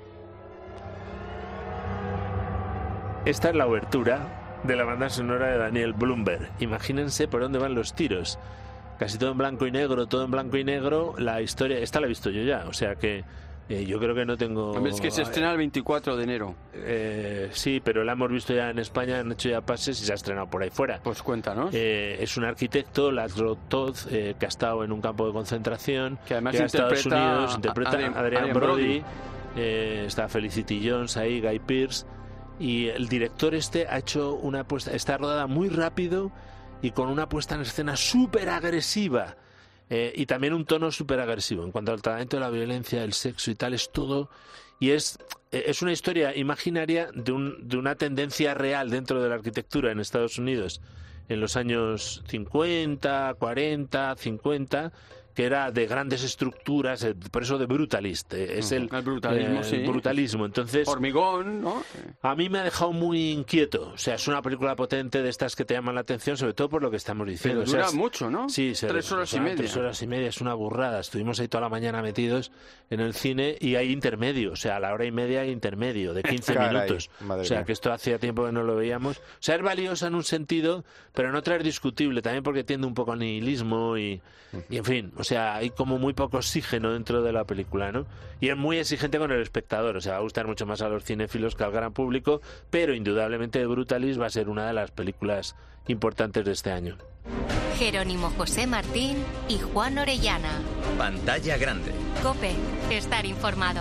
Esta es la obertura de la banda sonora de Daniel Blumberg. Imagínense por dónde van los tiros. Casi todo en blanco y negro, la historia, esta la he visto yo ya, o sea que yo creo que no tengo... Es que se estrena el 24 de enero. Sí, pero la hemos visto ya en España, han hecho ya pases y se ha estrenado por ahí fuera. Pues cuéntanos. Es un arquitecto, Laszlo Todd, que ha estado en un campo de concentración, que además Estados Unidos, interpreta a Adrian Brody, está Felicity Jones ahí, Guy Pearce, y el director ha hecho una puesta, está rodada muy rápido y con una puesta en escena súper agresiva. Y también un tono súper agresivo en cuanto al tratamiento de la violencia, el sexo y tal, es todo. Y es una historia imaginaria de una tendencia real dentro de la arquitectura en Estados Unidos en los años 50, 40, 50, que era de grandes estructuras, por eso de brutalist, es el brutalismo, sí. Brutalismo. Entonces, hormigón, ¿no? A mí me ha dejado muy inquieto, o sea, es una película potente de estas que te llaman la atención, sobre todo por lo que estamos diciendo. Pero dura mucho, ¿no? Sí, 3 horas y media. 3 horas y media, es una burrada. Estuvimos ahí toda la mañana metidos en el cine y hay intermedio, o sea, a la hora y media hay intermedio de 15 minutos. O sea, que esto hacía tiempo que no lo veíamos. O sea, es valiosa en un sentido, pero en otra es discutible, también porque tiende un poco al nihilismo y en fin, o sea, hay como muy poco oxígeno dentro de la película, ¿no? Y es muy exigente con el espectador, o sea, va a gustar mucho más a los cinéfilos que al gran público, pero indudablemente Brutalist va a ser una de las películas importantes de este año. Jerónimo José Martín y Juan Orellana. Pantalla grande. COPE, estar informado.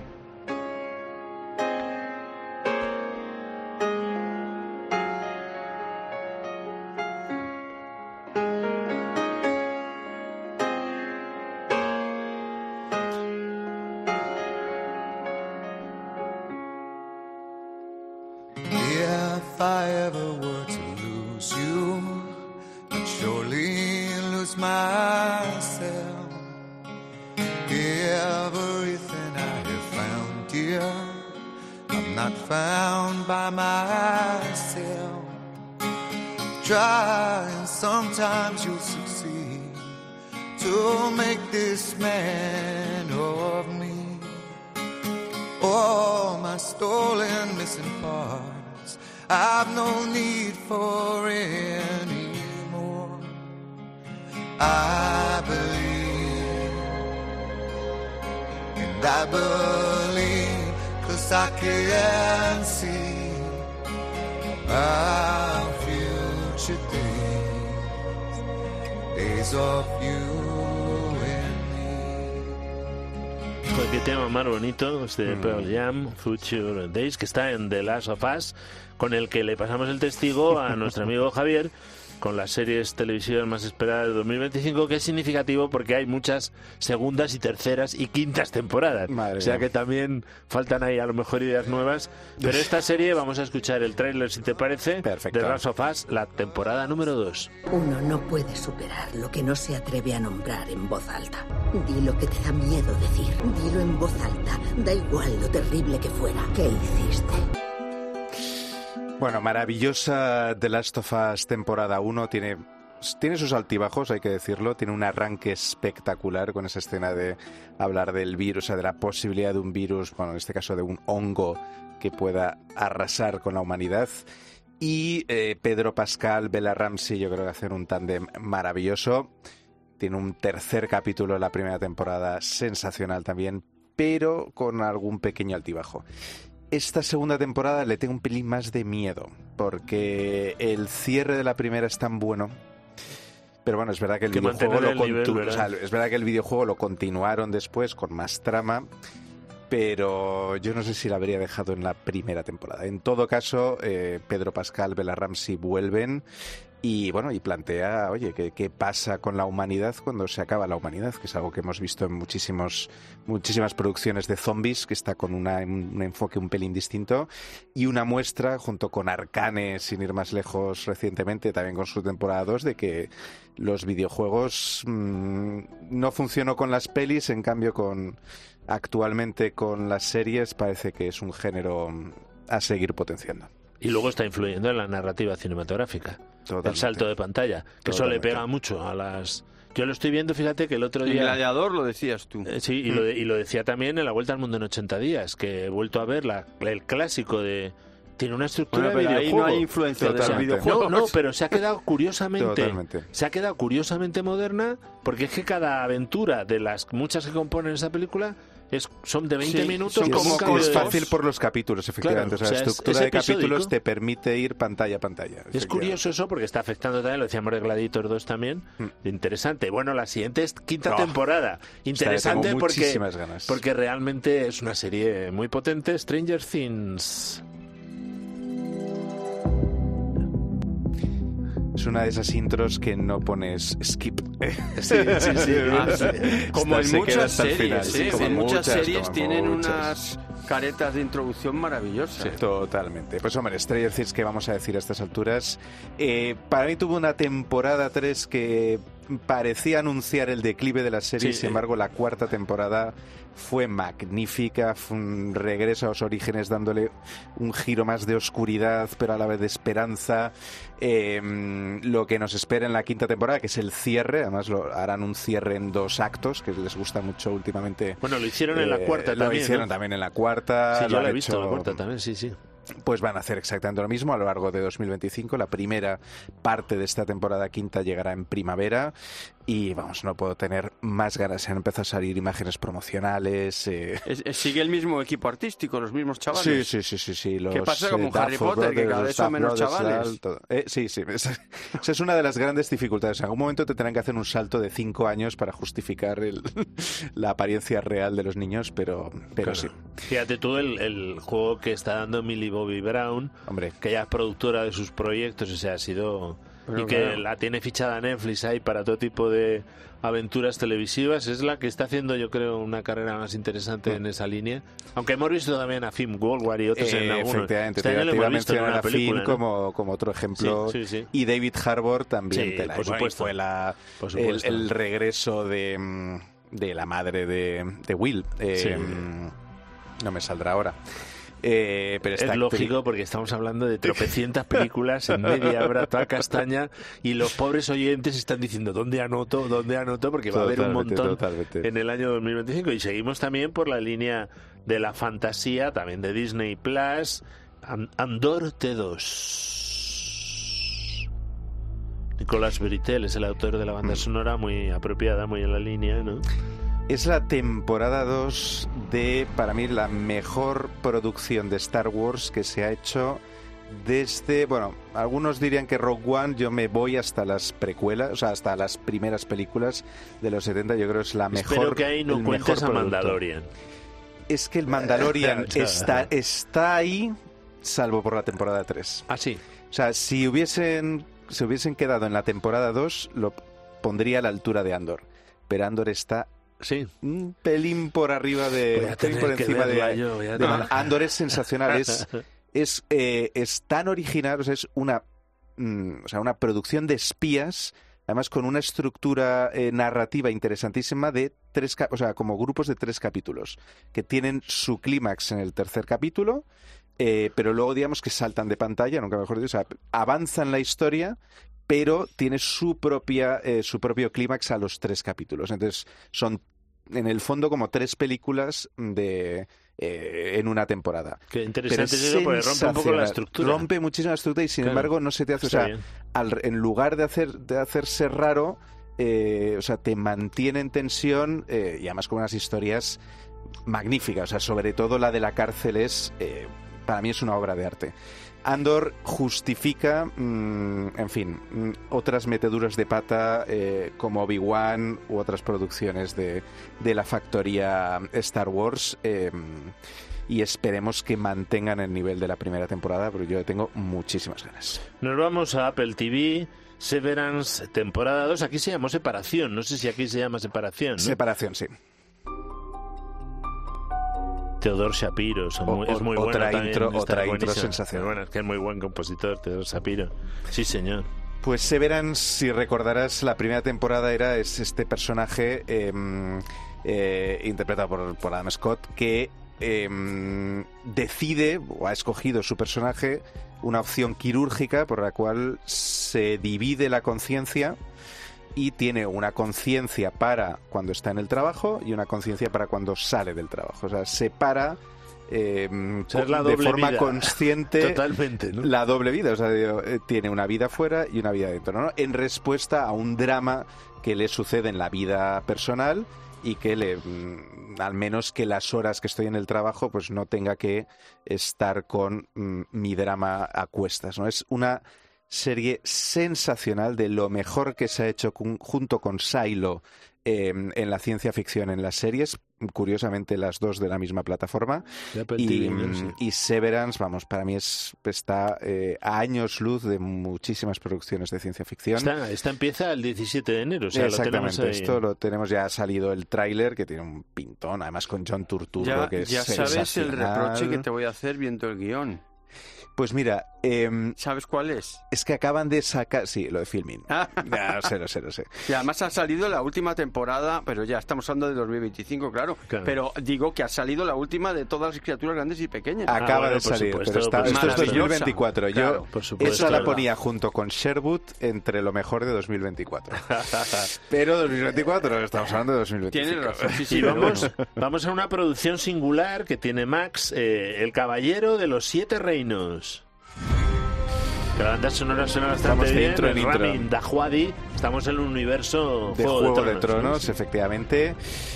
Sometimes you'll succeed to make this man of me. All my stolen missing parts I've no need for any more. I believe, and I believe, 'cause I can see our future days of you. Qué tema más bonito este Pearl Jam, Future Days, que está en The Last of Us, con el que le pasamos el testigo a nuestro amigo Javier, con las series televisivas más esperadas de 2025, que es significativo porque hay muchas segundas y terceras y quintas temporadas. O sea que también faltan ahí a lo mejor ideas nuevas. Pero esta serie, vamos a escuchar el tráiler si te parece. Perfecto. De Last of Us, la temporada número 2. Uno no puede superar lo que no se atreve a nombrar en voz alta. Di lo que te da miedo decir. Dilo en voz alta. Da igual lo terrible que fuera. ¿Qué hiciste? Bueno, maravillosa The Last of Us temporada 1, tiene sus altibajos, hay que decirlo, tiene un arranque espectacular con esa escena de hablar del virus, o sea, de la posibilidad de un virus, bueno, en este caso de un hongo que pueda arrasar con la humanidad. Y Pedro Pascal, Bella Ramsey, yo creo que hacen un tándem maravilloso. Tiene un tercer capítulo de la primera temporada sensacional también, pero con algún pequeño altibajo. Esta segunda temporada le tengo un pelín más de miedo, porque el cierre de la primera es tan bueno, pero bueno, es verdad que el videojuego lo continuaron después con más trama, pero yo no sé si la habría dejado en la primera temporada. En todo caso, Pedro Pascal, Bella Ramsey vuelven. Y bueno, y plantea, oye, ¿qué pasa con la humanidad cuando se acaba la humanidad? Que es algo que hemos visto en muchísimas producciones de zombies, que está con un enfoque un pelín distinto. Y una muestra, junto con Arcane, sin ir más lejos recientemente, también con su temporada 2, de que los videojuegos no funcionó con las pelis, en cambio actualmente con las series parece que es un género a seguir potenciando. Y luego está influyendo en la narrativa cinematográfica. Totalmente. El salto de pantalla, que eso le pega mucho a las... Yo lo estoy viendo, fíjate que el otro día... El Gladiador lo decías tú. Sí, y lo decía también en La Vuelta al Mundo en 80 días, que he vuelto a ver el clásico de... Tiene una estructura de videojuego. Ahí no hay influencia de videojuegos. No, pero se ha quedado curiosamente moderna, porque es que cada aventura de las muchas que componen esa película son de 20 minutos. Es fácil por los capítulos, efectivamente. Claro, o sea, la estructura de capítulos te permite ir pantalla a pantalla. Es curioso eso, porque está afectando también, lo decíamos de Gladiator 2 también. Interesante. Bueno, la siguiente es quinta temporada. Interesante porque realmente es una serie muy potente. Stranger Things. Es una de esas intros que no pones skip. Sí. Como en muchas series, como en muchas series tienen unas caretas de introducción maravillosas. Sí, totalmente. Pues hombre, Stranger Things, ¿qué vamos a decir a estas alturas? Para mí tuvo una temporada 3 que parecía anunciar el declive de la serie, sin embargo la cuarta temporada fue magnífica, fue un regreso a los orígenes dándole un giro más de oscuridad pero a la vez de esperanza. Lo que nos espera en la quinta temporada, que es el cierre, además harán un cierre en 2 actos, que les gusta mucho últimamente. Bueno, lo hicieron en la cuarta también. Lo hicieron también en la cuarta. Sí, yo lo he visto en la cuarta también, sí. Pues van a hacer exactamente lo mismo a lo largo de 2025. La primera parte de esta temporada quinta llegará en primavera y vamos, no puedo tener más ganas. Han empezado a salir imágenes promocionales. ¿Sigue el mismo equipo artístico, los mismos chavales? Sí. ¿Qué pasa con Harry Potter, que cada vez son menos chavales? Sí. Esa es una de las grandes dificultades. En algún momento te tendrán que hacer un salto de 5 años para justificar la apariencia real de los niños, pero claro. Sí. Fíjate tú el juego que está dando Millie Bobby Brown, que ella es productora de sus proyectos, o sea, ha sido... y que la tiene fichada Netflix ahí para todo tipo de aventuras televisivas. Es la que está haciendo, yo creo, una carrera más interesante en esa línea. Aunque hemos visto también a Finn Wolfhard y otros en algunos. Efectivamente, te iba a mencionar a Finn, ¿no? como otro ejemplo. Sí. Y David Harbour también. Por supuesto. Fue el regreso de la madre de Will. No me saldrá ahora. Pero es lógico, porque estamos hablando de tropecientas películas en media hora, toda castaña, y los pobres oyentes están diciendo ¿dónde anoto? Porque va a haber un montón en el año 2025. Y seguimos también por la línea de la fantasía, también de Disney Plus, Andor T2. Nicolas Britell es el autor de la banda sonora, muy apropiada, muy en la línea, ¿no? Es la temporada 2 de, para mí, la mejor producción de Star Wars que se ha hecho desde, bueno, algunos dirían que Rogue One, yo me voy hasta las precuelas, o sea, hasta las primeras películas de los 70, yo creo que es la mejor. Espero que ahí no cuentes a Mandalorian. Es que el Mandalorian está ahí, salvo por la temporada 3. Ah, sí. O sea, si hubiesen quedado en la temporada 2, lo pondría a la altura de Andor. Pero Andor está un pelín por arriba por encima de Andor es sensacional. Es tan original, o sea, es una producción de espías, además con una estructura narrativa interesantísima de como grupos de 3 capítulos, que tienen su clímax en el tercer capítulo. Pero luego digamos que saltan de pantalla, nunca mejor dicho, o sea, avanzan la historia, pero tiene su propio clímax a los 3 capítulos. Entonces son en el fondo como 3 películas en una temporada. Qué interesante es eso, porque rompe un poco la estructura. Rompe muchísimo la estructura y sin embargo no se te hace, o sea, en lugar de hacerse raro, o sea, te mantiene en tensión y además con unas historias magníficas, o sea, sobre todo la de la cárcel para mí es una obra de arte. Andor justifica, en fin, otras meteduras de pata como Obi-Wan u otras producciones de la factoría Star Wars y esperemos que mantengan el nivel de la primera temporada, pero yo tengo muchísimas ganas. Nos vamos a Apple TV. Severance, temporada 2. Aquí se llamó Separación. No sé si aquí se llama Separación, ¿no? Separación, sí. Theodore Shapiro, es muy bueno otra también. Otra intro sensacional. Bueno, es que es muy buen compositor, Theodore Shapiro. Sí, señor. Pues Severance, si recordarás, la primera temporada es este personaje interpretado por Adam Scott que decide, o ha escogido su personaje, una opción quirúrgica por la cual se divide la conciencia y tiene una conciencia para cuando está en el trabajo y una conciencia para cuando sale del trabajo. O sea, separa de forma consciente totalmente, ¿no? La doble vida. O sea, tiene una vida fuera y una vida dentro, ¿no? En respuesta a un drama que le sucede en la vida personal y que al menos que las horas que estoy en el trabajo pues no tenga que estar con mi drama a cuestas, ¿no? Es una serie sensacional, de lo mejor que se ha hecho junto con Silo en la ciencia ficción en las series, curiosamente las dos de la misma plataforma, y Severance, vamos, para mí está a años luz de muchísimas producciones de ciencia ficción. Esta empieza el 17 de enero, o sea, exactamente, esto lo tenemos, ya ha salido el tráiler que tiene un pintón, además con John Turturro, que es sensacional. Ya sabes el reproche que te voy a hacer viendo el guión. Pues mira... ¿sabes cuál es? Es que acaban de sacar... Sí, lo de Filmin. Lo sé. Y además ha salido la última temporada, pero ya estamos hablando de 2025, claro. Pero digo que ha salido la última de todas las criaturas grandes y pequeñas. Acaba de salir, pero esto es 2024. Yo esa la ponía junto con Sherwood entre lo mejor de 2024. Pero 2024, estamos hablando de 2025. Tienes razón. Sí, vamos a una producción singular que tiene Max, El Caballero de los 7 Reinos. La banda sonora suena bastante bien. Ramin Djawadi. Estamos en un universo de Juego de Tronos, efectivamente.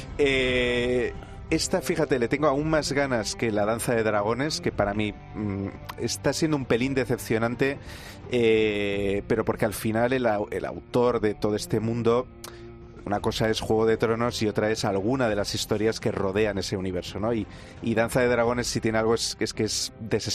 Esta, fíjate, le tengo aún más ganas que La Danza de Dragones, que para mí está siendo un pelín decepcionante, pero porque al final el autor de todo este mundo, una cosa es Juego de Tronos y otra es alguna de las historias que rodean ese universo, ¿no? Y Danza de Dragones, si tiene algo, es que es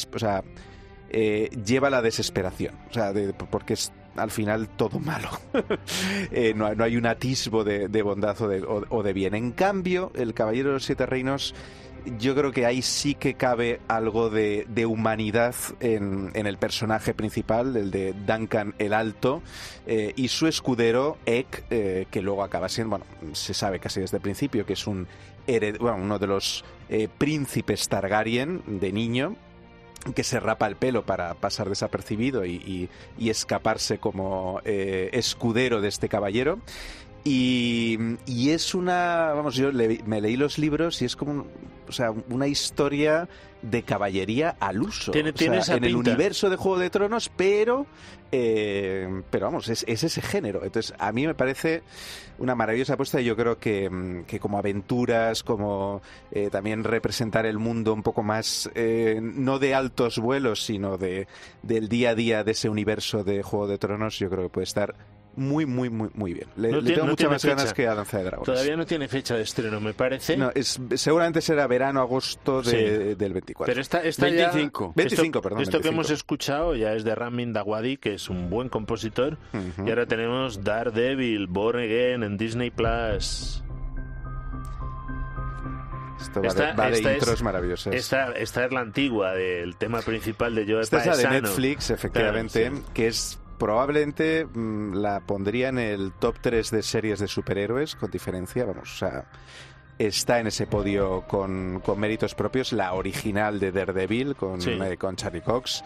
lleva la desesperación, o sea, porque es al final todo malo. No hay un atisbo de bondad o de bien. En cambio, El Caballero de los 7 Reinos, yo creo que ahí sí que cabe algo de humanidad en el personaje principal, el de Duncan el Alto, y su escudero Egg, que luego acaba siendo, bueno, se sabe casi desde el principio que es uno de los príncipes Targaryen de niño, que se rapa el pelo para pasar desapercibido y escaparse como escudero de este caballero. Y es una... Vamos, yo me leí los libros y es como una historia de caballería al uso. Tiene esa en el pinta. Universo de Juego de Tronos, pero vamos, es ese género. Entonces, a mí me parece una maravillosa apuesta y yo creo que como aventuras, como también representar el mundo un poco más, no de altos vuelos, sino del día a día de ese universo de Juego de Tronos, yo creo que puede estar muy, muy, muy, muy bien. Le tengo muchas más ganas que a Danza de Dragones. Todavía no tiene fecha de estreno, me parece. No, seguramente será verano, agosto del 24. Pero esta 25. 25, perdón. Esto 25. que hemos escuchado ya es de Ramin Djawadi, que es un buen compositor. Y ahora tenemos Daredevil, Born Again en Disney Plus. Esto va de intros maravillosas. Esta es la antigua del tema principal de Joe Esta Paesano. es la de Netflix, efectivamente, claro, sí. Que es... Probablemente la pondría en el top 3 de series de superhéroes, con diferencia, vamos, o sea, está en ese podio con méritos propios, la original de Daredevil con Charlie Cox.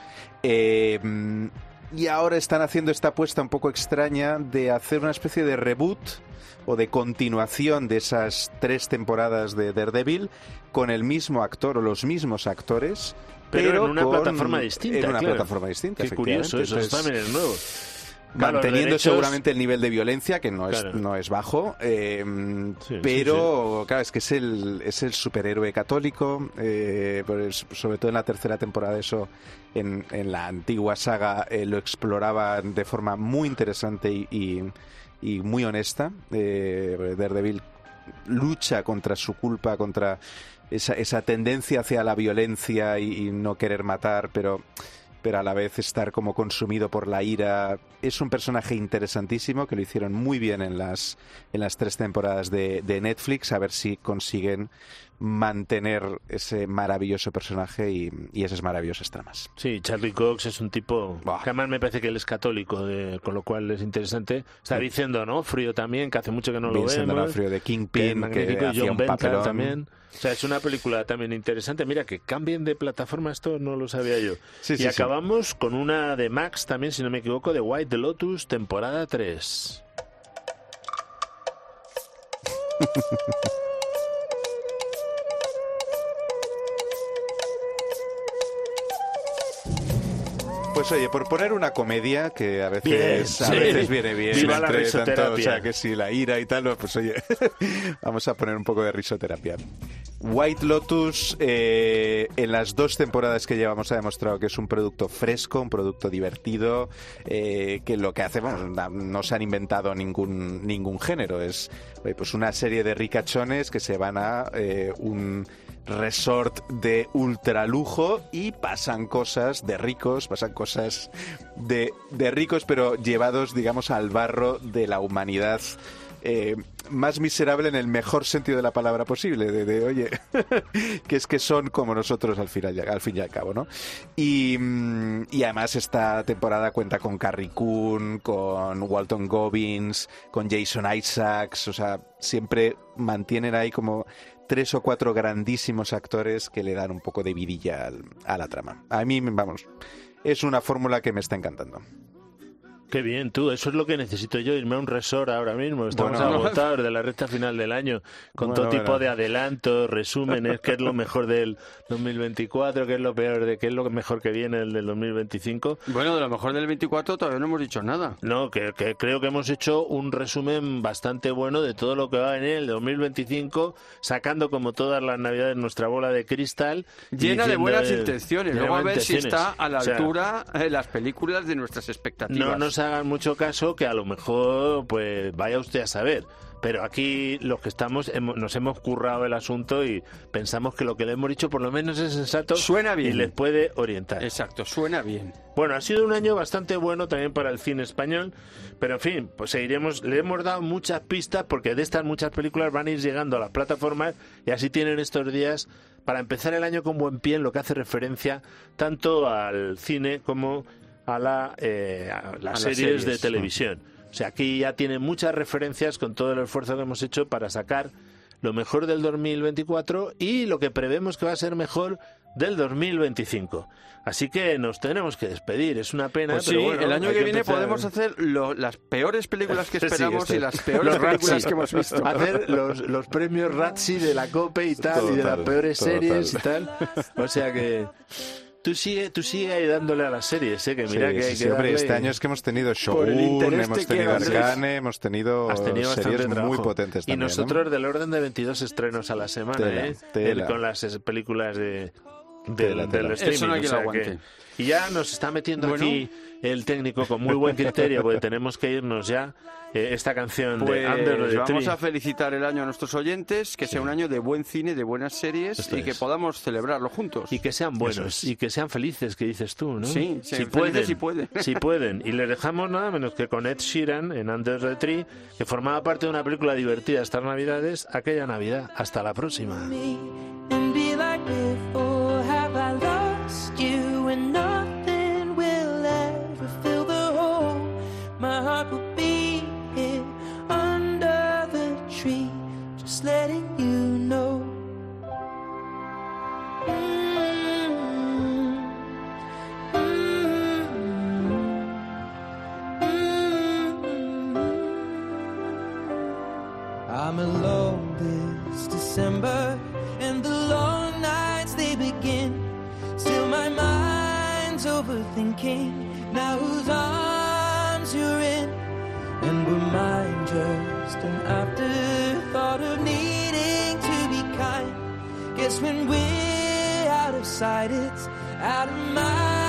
Y ahora están haciendo esta apuesta un poco extraña de hacer una especie de reboot o de continuación de esas 3 temporadas de Daredevil con el mismo actor o los mismos actores, pero en una plataforma distinta. En una plataforma distinta, Qué curioso, eso también es nuevo. Manteniendo seguramente el nivel de violencia, que no es bajo, pero claro, es que es el superhéroe católico, sobre todo en la tercera temporada eso, en la antigua saga lo exploraba de forma muy interesante y muy honesta. Daredevil lucha contra su culpa, contra esa tendencia hacia la violencia y no querer matar, pero a la vez estar como consumido por la ira. Es un personaje interesantísimo que lo hicieron muy bien en las 3 temporadas de Netflix, a ver si consiguen mantener ese maravilloso personaje y esas maravillosas tramas. Sí, Charlie Cox es un tipo que además me parece que él es católico, con lo cual es interesante. Está Vincent D'Onofrio también, que hace mucho que no lo vemos. Vincent D'Onofrio de Kingpin, que hacía un papelón también. O sea, es una película también interesante. Mira, que cambien de plataforma, esto no lo sabía yo. Y acabamos con una de Max también, si no me equivoco, de White Lotus, temporada 3. Pues oye, por poner una comedia que a veces viene bien, Viva la entre tanto, risoterapia. o sea, que si la ira y tal, pues oye, vamos a poner un poco de risoterapia. White Lotus, en las 2 temporadas que llevamos ha demostrado que es un producto fresco, un producto divertido, que lo que hace, bueno, no se han inventado ningún género, es pues una serie de ricachones que se van a un resort de ultralujo y pasan cosas de ricos, de ricos, pero llevados, digamos, al barro de la humanidad más miserable en el mejor sentido de la palabra posible, de oye, que es que son como nosotros al fin y al cabo, ¿no? Y además esta temporada cuenta con Carrie Coon, con Walton Goggins, con Jason Isaacs, o sea, siempre mantienen ahí como 3 o 4 grandísimos actores que le dan un poco de vidilla a la trama. A mí, vamos, es una fórmula que me está encantando. Qué bien, tú, eso es lo que necesito yo, irme a un resort ahora mismo. Estamos agotados de la recta final del año, con todo tipo de adelantos, resúmenes, qué es lo mejor del 2024, qué es lo peor, qué es lo mejor que viene del 2025. Bueno, de lo mejor del 24 todavía no hemos dicho nada. No, que creo que hemos hecho un resumen bastante bueno de todo lo que va a venir en el 2025, sacando como todas las navidades nuestra bola de cristal. Llena de buenas intenciones, luego a ver si está a la altura las películas de nuestras expectativas. No nos hagan mucho caso, que a lo mejor pues vaya usted a saber, pero aquí los que estamos nos hemos currado el asunto y pensamos que lo que le hemos dicho por lo menos es sensato, suena bien y les puede orientar. Exacto, suena bien. Bueno, ha sido un año bastante bueno también para el cine español, pero en fin, pues seguiremos. Le hemos dado muchas pistas porque de estas muchas películas van a ir llegando a las plataformas y así tienen estos días para empezar el año con buen pie en lo que hace referencia tanto al cine como a las series de televisión. O sea, aquí ya tiene muchas referencias con todo el esfuerzo que hemos hecho para sacar lo mejor del 2024 y lo que prevemos que va a ser mejor del 2025. Así que nos tenemos que despedir, es una pena, pues pero sí, bueno, el año que viene podemos hacer las peores películas que esperamos y las peores películas que hemos visto. Hacer los premios Razzie de la COPE y tal, y de las peores series y tal. O sea que... Tú sigue ahí dándole a las series, que mira que hay que hombre, darle... este año es que hemos tenido Shogun, hemos tenido Arcane, hemos tenido series muy potentes también. Y nosotros del orden de 22 estrenos a la semana, tela. Con las películas del streaming. Eso no hay que lo aguante. Y ya nos está metiendo aquí el técnico con muy buen criterio, porque tenemos que irnos ya. Esta canción de Under the Tree. Vamos a felicitar el año a nuestros oyentes, que sea un año de buen cine, de buenas series que podamos celebrarlo juntos. Y que sean buenos, y que sean felices, que dices tú, ¿no? Sí, si pueden. Y les dejamos nada menos que con Ed Sheeran en Under the Tree, que formaba parte de una película divertida estas Navidades, aquella Navidad. Hasta la próxima. Just letting you know. I'm alone this December, and the long nights they begin. Still my mind's overthinking now whose arms you're in. And were mine just an afterthought of needing to be kind? Guess when we're out of sight, it's out of mind.